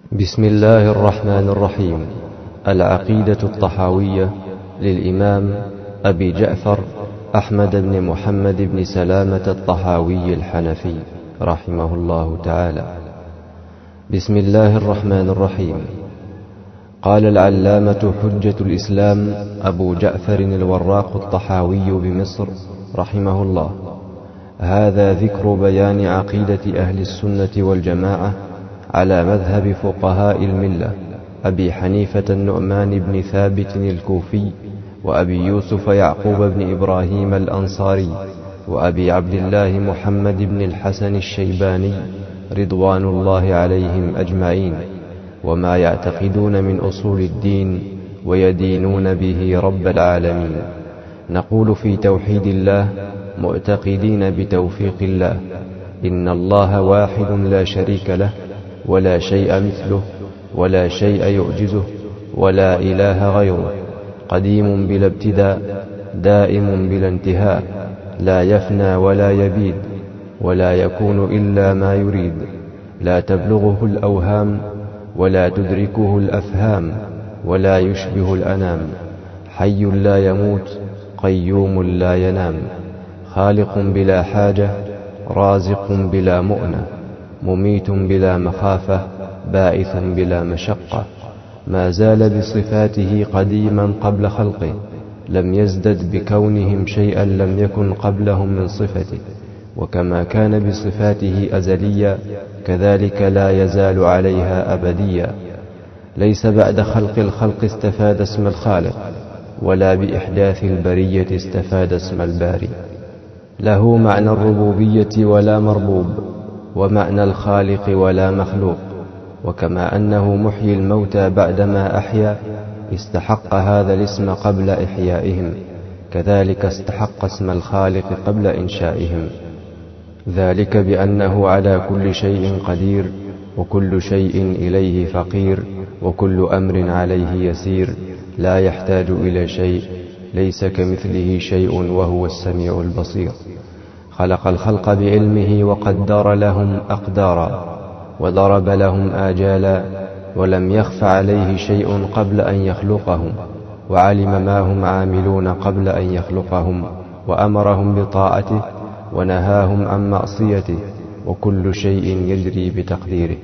بسم الله الرحمن الرحيم. العقيدة الطحاوية للإمام أبي جعفر أحمد بن محمد بن سلامة الطحاوي الحنفي رحمه الله تعالى. بسم الله الرحمن الرحيم. قال العلامة حجة الإسلام أبو جعفر الوراق الطحاوي بمصر رحمه الله: هذا ذكر بيان عقيدة أهل السنة والجماعة على مذهب فقهاء الملة أبي حنيفة النعمان بن ثابت الكوفي، وأبي يوسف يعقوب بن إبراهيم الأنصاري، وأبي عبد الله محمد بن الحسن الشيباني رضوان الله عليهم أجمعين، وما يعتقدون من أصول الدين ويدينون به رب العالمين. نقول في توحيد الله معتقدين بتوفيق الله: إن الله واحد لا شريك له، ولا شيء مثله، ولا شيء يعجزه، ولا إله غيره، قديم بلا ابتداء، دائم بلا انتهاء، لا يفنى ولا يبيد، ولا يكون إلا ما يريد، لا تبلغه الأوهام، ولا تدركه الأفهام، ولا يشبه الأنام، حي لا يموت، قيوم لا ينام، خالق بلا حاجة، رازق بلا مؤنة، مميت بلا مخافة، باعث بلا مشقة، ما زال بصفاته قديما قبل خلقه، لم يزدد بكونهم شيئا لم يكن قبلهم من صفته، وكما كان بصفاته أزليا كذلك لا يزال عليها أبديا، ليس بعد خلق الخلق استفاد اسم الخالق، ولا بإحداث البرية استفاد اسم الباري، له معنى الربوبية ولا مربوب، ومعنى الخالق ولا مخلوق. وكما أنه محيي الموتى بعدما أحيا استحق هذا الاسم قبل إحيائهم، كذلك استحق اسم الخالق قبل إنشائهم، ذلك بأنه على كل شيء قدير، وكل شيء إليه فقير، وكل أمر عليه يسير، لا يحتاج إلى شيء، ليس كمثله شيء وهو السميع البصير. خلق الخلق بعلمه وقدر لهم أقدارا، وضرب لهم آجالا، ولم يخف عليه شيء قبل أن يخلقهم، وعلم ما هم عاملون قبل أن يخلقهم، وأمرهم بطاعته ونهاهم عن معصيته، وكل شيء يجري بتقديره،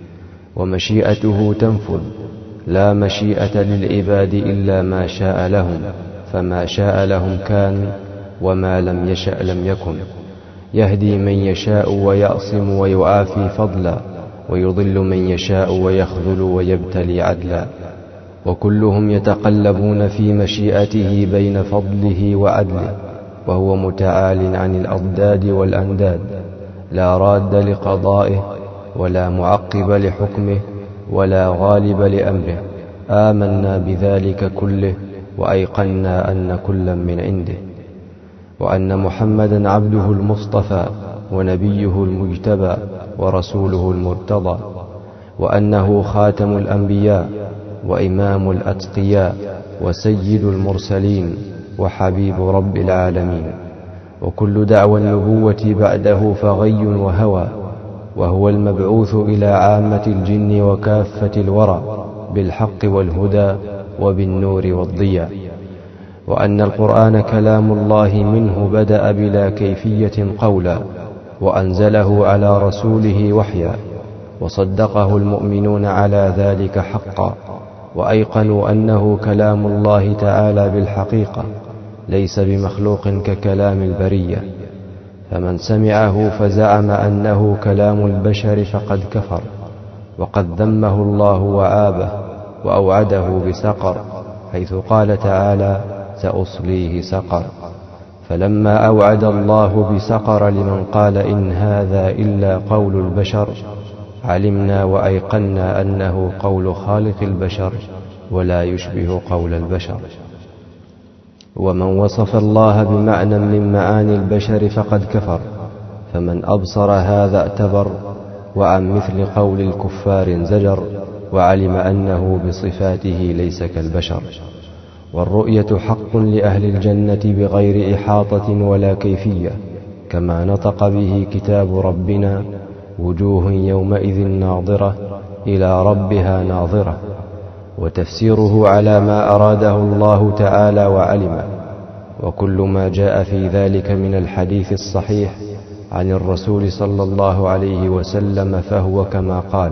ومشيئته تنفذ، لا مشيئة للعباد إلا ما شاء لهم، فما شاء لهم كان، وما لم يشأ لم يكن، يهدي من يشاء ويعصم ويعافي فضلا، ويضل من يشاء ويخذل ويبتلي عدلا، وكلهم يتقلبون في مشيئته بين فضله وعدله، وهو متعال عن الأضداد والأنداد، لا راد لقضائه، ولا معقب لحكمه، ولا غالب لأمره. آمنا بذلك كله، وأيقنا أن كلا من عنده، وأن محمدا عبده المصطفى، ونبيه المجتبى، ورسوله المرتضى، وأنه خاتم الأنبياء، وإمام الأتقياء، وسيد المرسلين، وحبيب رب العالمين. وكل دعوى النبوة بعده فغي وهوى، وهو المبعوث إلى عامة الجن وكافة الورى بالحق والهدى وبالنور والضياء. وأن القرآن كلام الله منه بدأ بلا كيفية قولا، وأنزله على رسوله وحيا، وصدقه المؤمنون على ذلك حقا، وأيقنوا أنه كلام الله تعالى بالحقيقة، ليس بمخلوق ككلام البرية. فمن سمعه فزعم أنه كلام البشر فقد كفر، وقد ذمه الله وعابه، وأوعده بسقر، حيث قال تعالى: سأصليه سقر. فلما أوعد الله بسقر لمن قال إن هذا إلا قول البشر، علمنا وأيقنا أنه قول خالق البشر، ولا يشبه قول البشر. ومن وصف الله بمعنى من معاني البشر فقد كفر، فمن أبصر هذا اعتبر، وعن مثل قول الكفار زجر، وعلم أنه بصفاته ليس كالبشر. والرؤية حق لأهل الجنة بغير إحاطة ولا كيفية، كما نطق به كتاب ربنا: وجوه يومئذ ناظرة إلى ربها ناظرة، وتفسيره على ما أراده الله تعالى وعلمه، وكل ما جاء في ذلك من الحديث الصحيح عن الرسول صلى الله عليه وسلم فهو كما قال،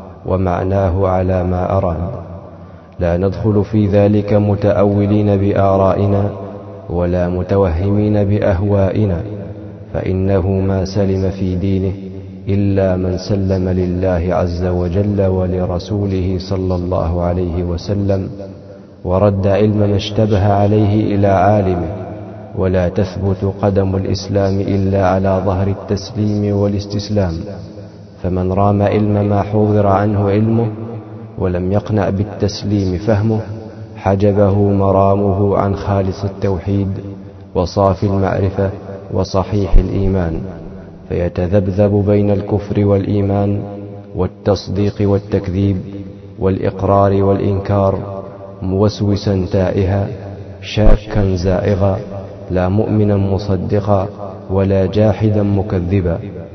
ومعناه على ما أراد. لا ندخل في ذلك متأولين بآرائنا ولا متوهمين بأهوائنا، فإنه ما سلم في دينه إلا من سلم لله عز وجل ولرسوله صلى الله عليه وسلم، ورد علم ما اشتبه عليه إلى عالمه. ولا تثبت قدم الإسلام إلا على ظهر التسليم والاستسلام، فمن رام علم ما حوضر عنه علمه ولم يقنع بالتسليم فهمه، حجبه مرامه عن خالص التوحيد وصافي المعرفة وصحيح الإيمان، فيتذبذب بين الكفر والإيمان والتصديق والتكذيب والإقرار والإنكار، موسوسا تائها، شاكا زائغا، لا مؤمنا مصدقا ولا جاحدا مكذبا.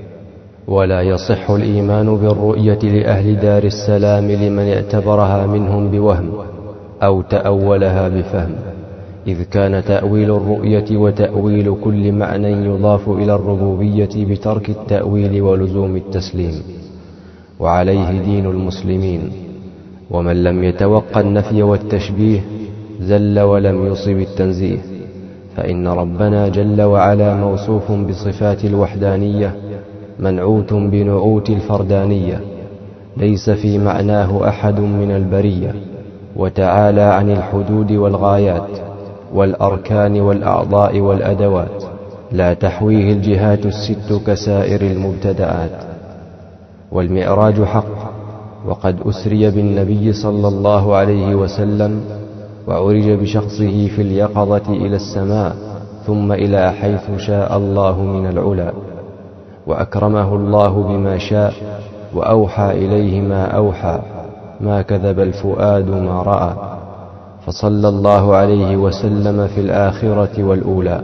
ولا يصح الإيمان بالرؤية لأهل دار السلام لمن اعتبرها منهم بوهم أو تأولها بفهم، إذ كان تأويل الرؤية وتأويل كل معنى يضاف إلى الربوبية بترك التأويل ولزوم التسليم، وعليه دين المسلمين. ومن لم يتوقع النفي والتشبيه زل ولم يصب التنزيه، فإن ربنا جل وعلا موصوف بصفات الوحدانية منعوت بنعوت الفردانية، ليس في معناه أحد من البرية، وتعالى عن الحدود والغايات والأركان والأعضاء والأدوات، لا تحويه الجهات الست كسائر المبتدآت. والمعراج حق، وقد أسري بالنبي صلى الله عليه وسلم وعرج بشخصه في اليقظة إلى السماء ثم إلى حيث شاء الله من العلا، وأكرمه الله بما شاء وأوحى إليه ما أوحى، ما كذب الفؤاد ما رأى، فصلى الله عليه وسلم في الآخرة والأولى.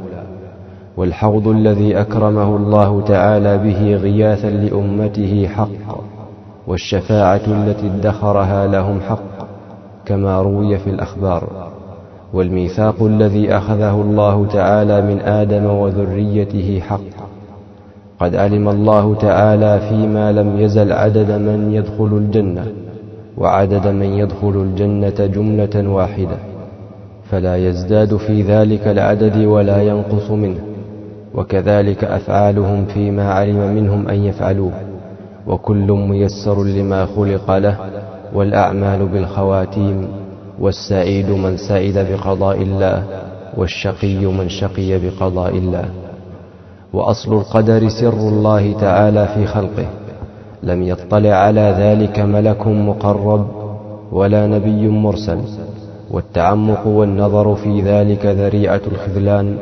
والحوض الذي أكرمه الله تعالى به غياثا لأمته حق، والشفاعة التي ادخرها لهم حق كما روي في الأخبار. والميثاق الذي أخذه الله تعالى من آدم وذريته حق. قد علم الله تعالى فيما لم يزل عدد من يدخل الجنة وعدد من يدخل الجنة جملة واحدة، فلا يزداد في ذلك العدد ولا ينقص منه، وكذلك أفعالهم فيما علم منهم أن يفعلوه، وكل ميسر لما خلق له، والأعمال بالخواتيم، والسعيد من سعد بقضاء الله، والشقي من شقي بقضاء الله. وأصل القدر سر الله تعالى في خلقه، لم يطلع على ذلك ملك مقرب ولا نبي مرسل، والتعمق والنظر في ذلك ذريعة الخذلان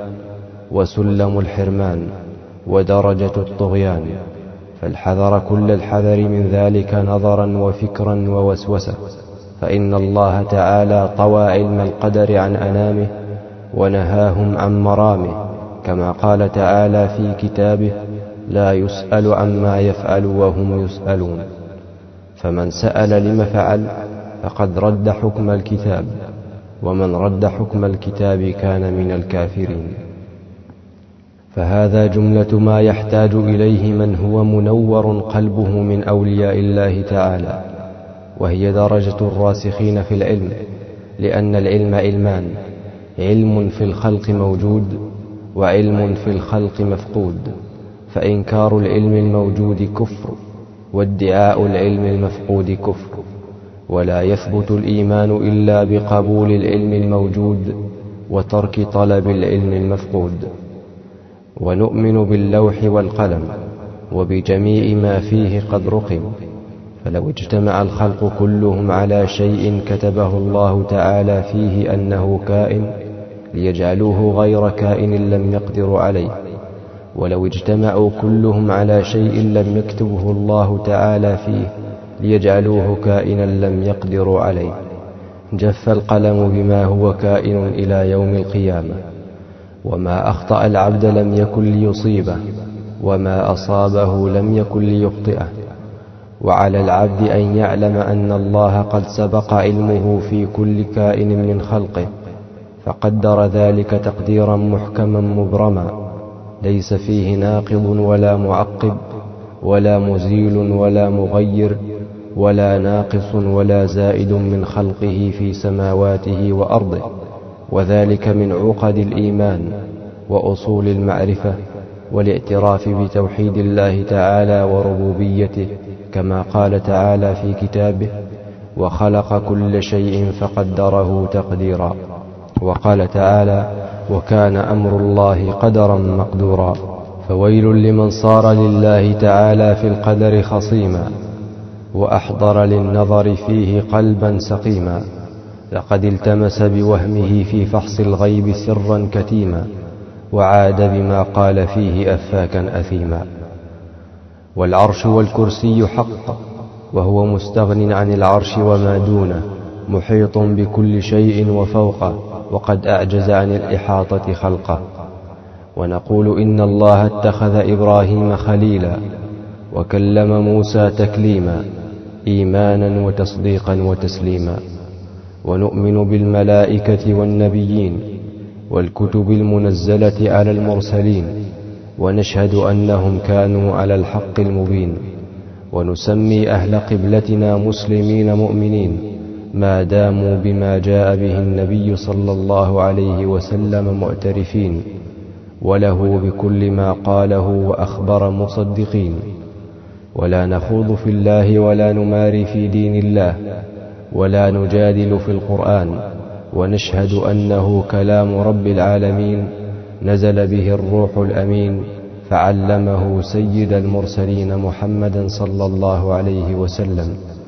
وسلم الحرمان ودرجة الطغيان، فالحذر كل الحذر من ذلك نظرا وفكرا ووسوسة، فإن الله تعالى طوى علم القدر عن أنامه ونهاهم عن مرامه، كما قال تعالى في كتابه: لا يسأل عما يفعل وهم يسألون. فمن سأل لم فعل فقد رد حكم الكتاب، ومن رد حكم الكتاب كان من الكافرين. فهذا جملة ما يحتاج إليه من هو منور قلبه من أولياء الله تعالى، وهي درجة الراسخين في العلم، لأن العلم علمان: علم في الخلق موجود، وعلم في الخلق مفقود، فإنكار العلم الموجود كفر، وادعاء العلم المفقود كفر. ولا يثبت الإيمان إلا بقبول العلم الموجود وترك طلب العلم المفقود. ونؤمن باللوح والقلم وبجميع ما فيه قد رقم، فلو اجتمع الخلق كلهم على شيء كتبه الله تعالى فيه أنه كائن ليجعلوه غير كائن لم يقدروا عليه، ولو اجتمعوا كلهم على شيء لم يكتبه الله تعالى فيه ليجعلوه كائنا لم يقدروا عليه. جف القلم بما هو كائن إلى يوم القيامة، وما أخطأ العبد لم يكن ليصيبه، وما أصابه لم يكن ليخطئه، وعلى العبد أن يعلم أن الله قد سبق علمه في كل كائن من خلقه، فقدر ذلك تقديرا محكما مبرما، ليس فيه ناقض ولا معقب ولا مزيل ولا مغير ولا ناقص ولا زائد من خلقه في سماواته وأرضه، وذلك من عقد الإيمان وأصول المعرفة والاعتراف بتوحيد الله تعالى وربوبيته، كما قال تعالى في كتابه: وخلق كل شيء فقدره تقديرا. وقال تعالى: وكان أمر الله قدرا مقدورا. فويل لمن صار لله تعالى في القدر خصيما، وأحضر للنظر فيه قلبا سقيما، لقد التمس بوهمه في فحص الغيب سرا كتيما، وعاد بما قال فيه أفاكا أثيما. والعرش والكرسي حق، وهو مستغن عن العرش وما دونه، محيط بكل شيء وفوقه، وقد أعجز عن الإحاطة خلقه. ونقول إن الله اتخذ إبراهيم خليلا، وكلم موسى تكليما، إيمانا وتصديقا وتسليما. ونؤمن بالملائكة والنبيين والكتب المنزلة على المرسلين، ونشهد أنهم كانوا على الحق المبين. ونسمي أهل قبلتنا مسلمين مؤمنين ما داموا بما جاء به النبي صلى الله عليه وسلم معترفين، وله بكل ما قاله وأخبر مصدقين. ولا نخوض في الله ولا نماري في دين الله، ولا نجادل في القرآن، ونشهد أنه كلام رب العالمين، نزل به الروح الأمين، فعلمه سيد المرسلين محمدا صلى الله عليه وسلم،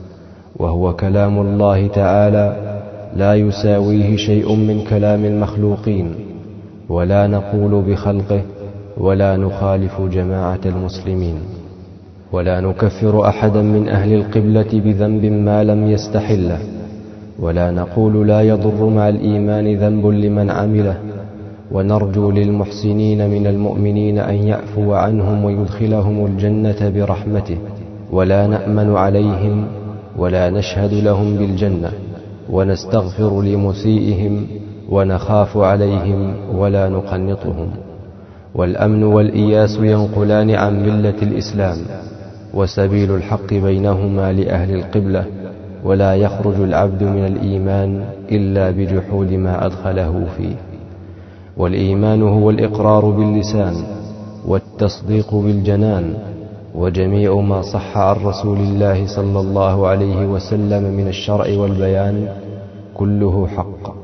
وهو كلام الله تعالى، لا يساويه شيء من كلام المخلوقين، ولا نقول بخلقه، ولا نخالف جماعة المسلمين، ولا نكفر أحدا من أهل القبلة بذنب ما لم يستحله، ولا نقول لا يضر مع الإيمان ذنب لمن عمله، ونرجو للمحسنين من المؤمنين أن يعفو عنهم ويدخلهم الجنة برحمته، ولا نأمن عليهم ولا نشهد لهم بالجنة، ونستغفر لمسيئهم ونخاف عليهم ولا نقنطهم. والأمن والإياس ينقلان عن ملة الإسلام، وسبيل الحق بينهما لأهل القبلة، ولا يخرج العبد من الإيمان إلا بجحود ما أدخله فيه. والإيمان هو الإقرار باللسان والتصديق بالجنان، وجميع ما صح عن رسول الله صلى الله عليه وسلم من الشرع والبيان كله حق.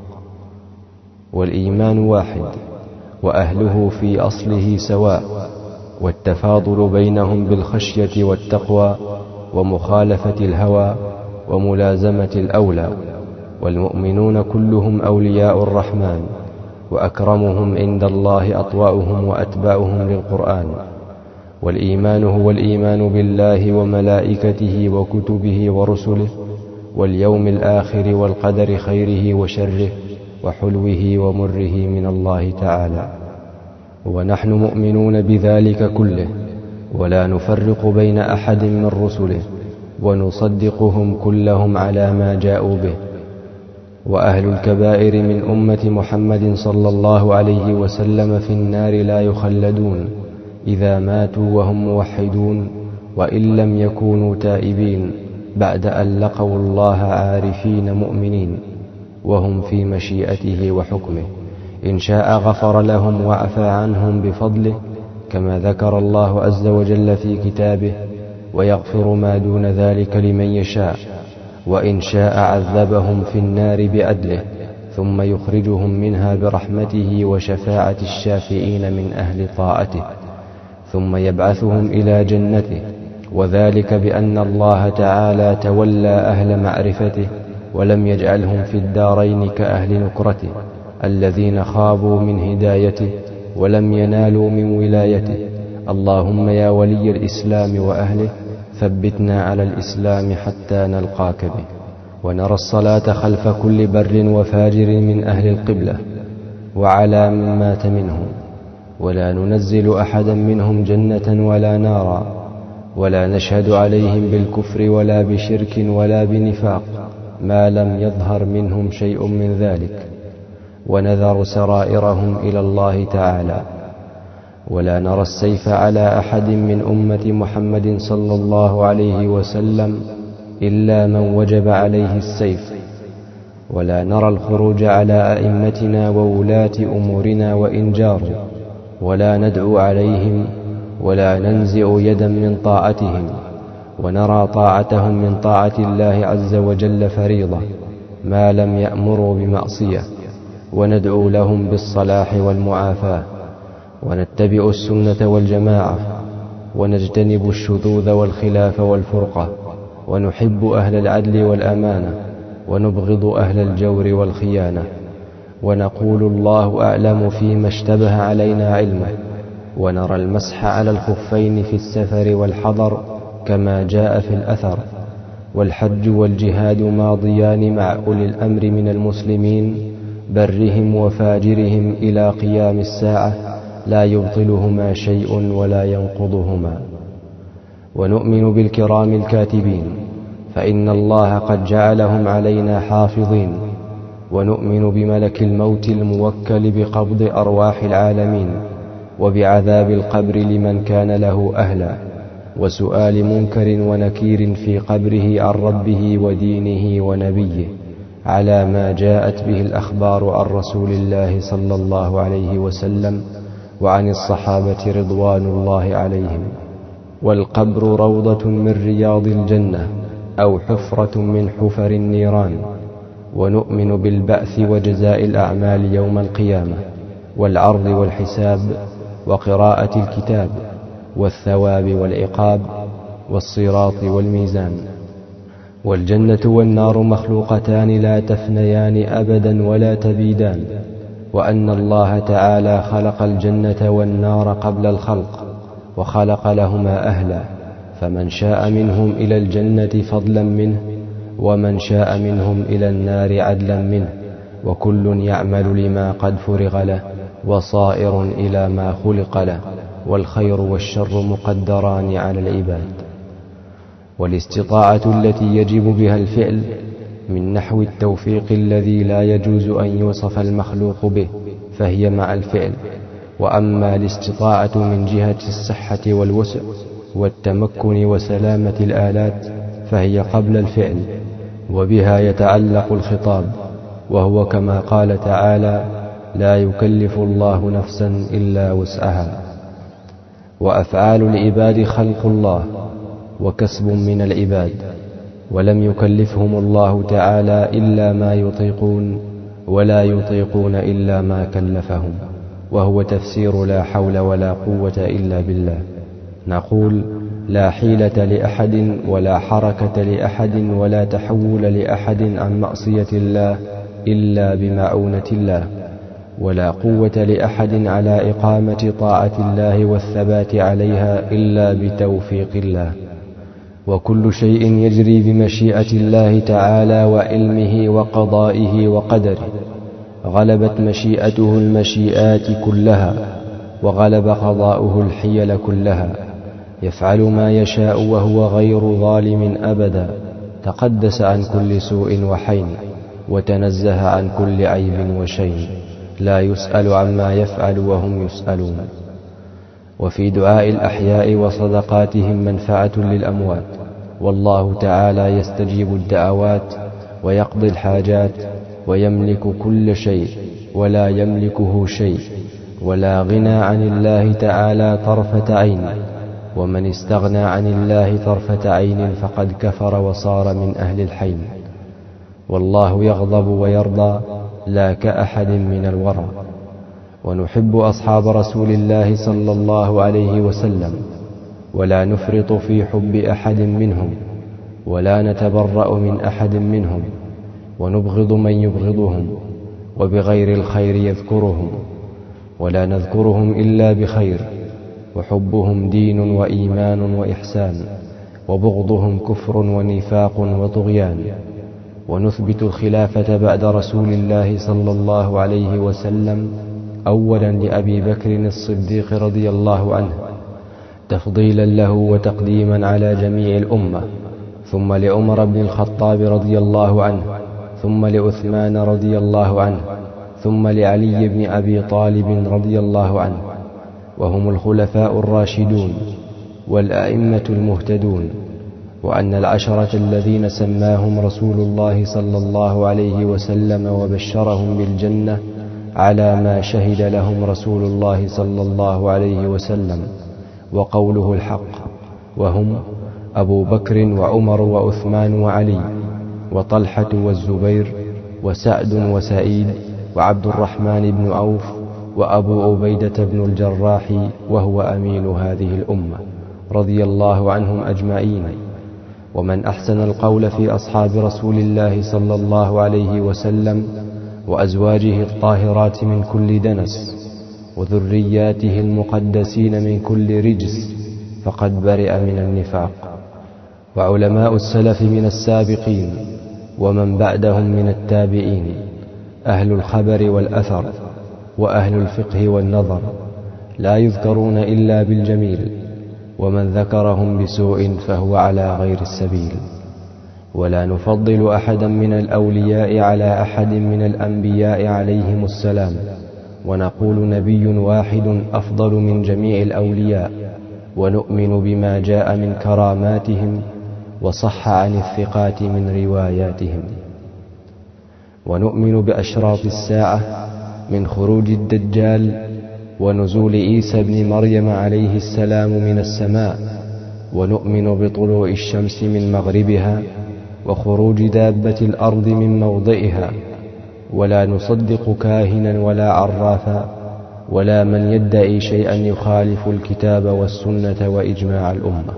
والإيمان واحد، وأهله في أصله سواء، والتفاضل بينهم بالخشية والتقوى ومخالفة الهوى وملازمة الأولى. والمؤمنون كلهم أولياء الرحمن، وأكرمهم عند الله أطوأهم وأتباعهم للقرآن. والإيمان هو الإيمان بالله وملائكته وكتبه ورسله واليوم الآخر والقدر خيره وشره وحلوه ومره من الله تعالى. ونحن مؤمنون بذلك كله، ولا نفرق بين أحد من رسله، ونصدقهم كلهم على ما جاءوا به. وأهل الكبائر من أمة محمد صلى الله عليه وسلم في النار لا يخلدون إذا ماتوا وهم موحدون، وإن لم يكونوا تائبين بعد أن لقوا الله عارفين مؤمنين، وهم في مشيئته وحكمه. إن شاء غفر لهم وعفى عنهم بفضله، كما ذكر الله عز وجل في كتابه: ويغفر ما دون ذلك لمن يشاء. وإن شاء عذبهم في النار بعدله، ثم يخرجهم منها برحمته وشفاعة الشافعين من أهل طاعته، ثم يبعثهم إلى جنته، وذلك بأن الله تعالى تولى أهل معرفته، ولم يجعلهم في الدارين كأهل نكرته الذين خابوا من هدايته ولم ينالوا من ولايته. اللهم يا ولي الإسلام وأهله، ثبتنا على الإسلام حتى نلقاك به. ونرى الصلاة خلف كل بر وفاجر من أهل القبلة وعلى من مات منهم، ولا ننزل أحدا منهم جنة ولا نارا، ولا نشهد عليهم بالكفر ولا بشرك ولا بنفاق ما لم يظهر منهم شيء من ذلك، ونذر سرائرهم إلى الله تعالى. ولا نرى السيف على أحد من أمة محمد صلى الله عليه وسلم إلا من وجب عليه السيف، ولا نرى الخروج على أئمتنا وولاة أمورنا وإن جاروا، ولا ندعو عليهم ولا ننزع يدا من طاعتهم، ونرى طاعتهم من طاعة الله عز وجل فريضة ما لم يأمروا بمعصية، وندعو لهم بالصلاح والمعافاة، ونتبع السنة والجماعة، ونجتنب الشذوذ والخلاف والفرقة، ونحب أهل العدل والأمانة، ونبغض أهل الجور والخيانة، ونقول الله أعلم فيما اشتبه علينا علمه، ونرى المسح على الخفين في السفر والحضر كما جاء في الأثر، والحج والجهاد ماضيان مع أولي الأمر من المسلمين برهم وفاجرهم إلى قيام الساعة، لا يبطلهما شيء ولا ينقضهما. ونؤمن بالكرام الكاتبين، فإن الله قد جعلهم علينا حافظين. ونؤمن بملك الموت الموكل بقبض أرواح العالمين، وبعذاب القبر لمن كان له أهلا، وسؤال منكر ونكير في قبره عن ربه ودينه ونبيه على ما جاءت به الأخبار عن رسول الله صلى الله عليه وسلم وعن الصحابة رضوان الله عليهم. والقبر روضة من رياض الجنة أو حفرة من حفر النيران. ونؤمن بالبعث وجزاء الأعمال يوم القيامة، والعرض والحساب، وقراءة الكتاب، والثواب والعقاب، والصراط والميزان. والجنة والنار مخلوقتان لا تفنيان أبدا ولا تبيدان. وأن الله تعالى خلق الجنة والنار قبل الخلق، وخلق لهما أهلا، فمن شاء منهم إلى الجنة فضلا منه، ومن شاء منهم إلى النار عدلا منه، وكل يعمل لما قد فرغ له، وصائر إلى ما خلق له، والخير والشر مقدران على العباد. والاستطاعة التي يجب بها الفعل من نحو التوفيق الذي لا يجوز أن يوصف المخلوق به فهي مع الفعل. وأما الاستطاعة من جهة الصحة والوسع والتمكن وسلامة الآلات فهي قبل الفعل، وبها يتعلق الخطاب، وهو كما قال تعالى: لا يكلف الله نفسا إلا وسعها. وأفعال العباد خلق الله وكسب من العباد، ولم يكلفهم الله تعالى إلا ما يطيقون، ولا يطيقون إلا ما كلفهم، وهو تفسير لا حول ولا قوة إلا بالله. نقول: لا حيلة لأحد ولا حركة لأحد ولا تحول لأحد عن معصية الله إلا بمعونة الله، ولا قوة لأحد على إقامة طاعة الله والثبات عليها إلا بتوفيق الله. وكل شيء يجري بمشيئة الله تعالى وعلمه وقضائه وقدره. غلبت مشيئته المشيئات كلها، وغلب قضاؤه الحيل كلها. يفعل ما يشاء وهو غير ظالم أبدا، تقدس عن كل سوء وحين، وتنزه عن كل عيب وشين، لا يسأل عما يفعل وهم يسألون. وفي دعاء الأحياء وصدقاتهم منفعة للأموات، والله تعالى يستجيب الدعوات ويقضي الحاجات، ويملك كل شيء ولا يملكه شيء، ولا غنى عن الله تعالى طرفة عين. ومن استغنى عن الله طرفة عين فقد كفر وصار من أهل الحين. والله يغضب ويرضى لا كأحد من الورى. ونحب أصحاب رسول الله صلى الله عليه وسلم، ولا نفرط في حب أحد منهم، ولا نتبرأ من أحد منهم، ونبغض من يبغضهم، وبغير الخير يذكرهم، ولا نذكرهم إلا بخير. وحبهم دين وإيمان وإحسان، وبغضهم كفر ونفاق وطغيان. ونثبت الخلافة بعد رسول الله صلى الله عليه وسلم أولا لأبي بكر الصديق رضي الله عنه، تفضيلا له وتقديما على جميع الأمة، ثم لعمر بن الخطاب رضي الله عنه، ثم لعثمان رضي الله عنه، ثم لعلي بن أبي طالب رضي الله عنه، وهم الخلفاء الراشدون والأئمة المهتدون. وأن العشرة الذين سماهم رسول الله صلى الله عليه وسلم وبشرهم بالجنة على ما شهد لهم رسول الله صلى الله عليه وسلم وقوله الحق، وهم أبو بكر وعمر وعثمان وعلي وطلحة والزبير وسعد وسعيد وعبد الرحمن بن عوف وأبو عبيدة بن الجراح وهو أمين هذه الأمة رضي الله عنهم أجمعين. ومن أحسن القول في أصحاب رسول الله صلى الله عليه وسلم وأزواجه الطاهرات من كل دنس وذرياته المقدسين من كل رجس فقد برئ من النفاق. وعلماء السلف من السابقين ومن بعدهم من التابعين، أهل الخبر والأثر وأهل الفقه والنظر، لا يذكرون إلا بالجميل، ومن ذكرهم بسوء فهو على غير السبيل. ولا نفضل أحدا من الأولياء على أحد من الأنبياء عليهم السلام، ونقول نبي واحد أفضل من جميع الأولياء، ونؤمن بما جاء من كراماتهم وصح عن الثقات من رواياتهم. ونؤمن بأشراط الساعة من خروج الدجال ونزول عيسى بن مريم عليه السلام من السماء، ونؤمن بطلوع الشمس من مغربها وخروج دابة الأرض من موضعها. ولا نصدق كاهنا ولا عرافا ولا من يدعي شيئا يخالف الكتاب والسنة وإجماع الأمة.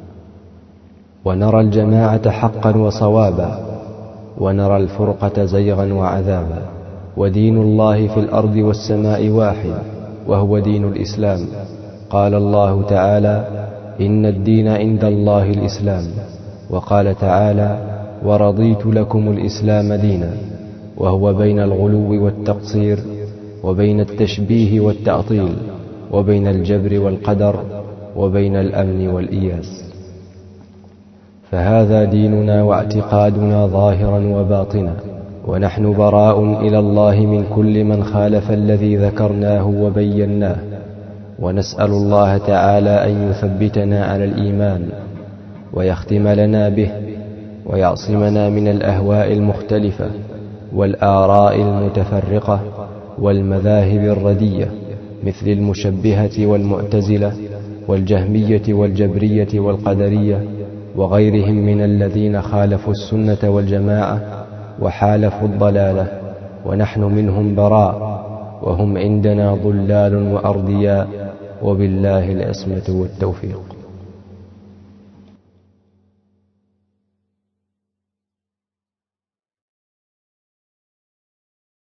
ونرى الجماعة حقا وصوابا، ونرى الفرقة زيغا وعذابا. ودين الله في الأرض والسماء واحد، وهو دين الإسلام. قال الله تعالى: إن الدين عند الله الإسلام. وقال تعالى: ورضيت لكم الإسلام دينا، وهو بين الغلو والتقصير، وبين التشبيه والتعطيل، وبين الجبر والقدر، وبين الأمن والإياس. فهذا ديننا واعتقادنا ظاهرا وباطنا، ونحن براء إلى الله من كل من خالف الذي ذكرناه وبيناه. ونسأل الله تعالى أن يثبتنا على الإيمان ويختم لنا به، ويعصمنا من الأهواء المختلفة والآراء المتفرقة والمذاهب الردية، مثل المشبهة والمعتزلة والجهمية والجبرية والقدرية وغيرهم من الذين خالفوا السنة والجماعة وحالفوا الضلالة، ونحن منهم براء، وهم عندنا ضلال وأرضياء، وبالله العصمة والتوفيق.